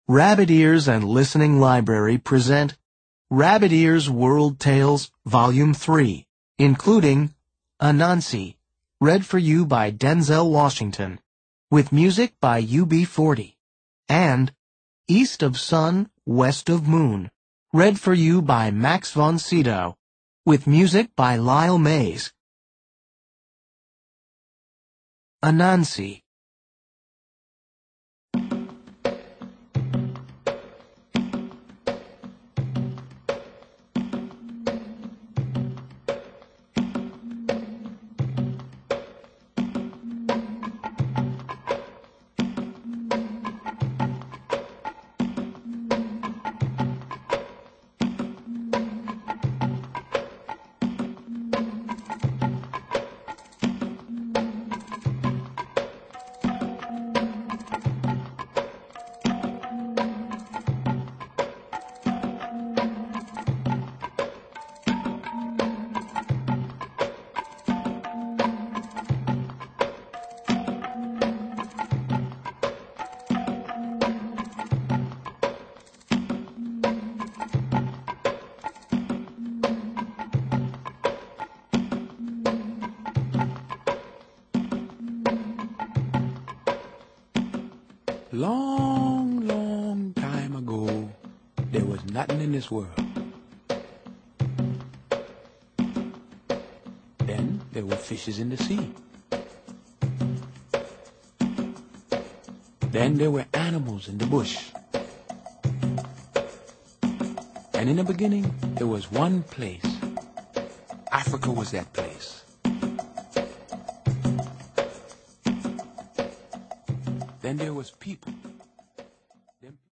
Rabbit Ears and Listening Library present Rabbit Ears World Tales Volume 3, including Anansi, read for you by Denzel Washington, with music by UB40, and East of Sun, West of Moon, read for you by Max von Sydow, with music by Lyle Mays. Anansi. Long time ago, there was nothing in this world. Then there were fishes in the sea. Then there were animals in the bush. And in the beginning, there was one place. Africa was that place. Then there was people.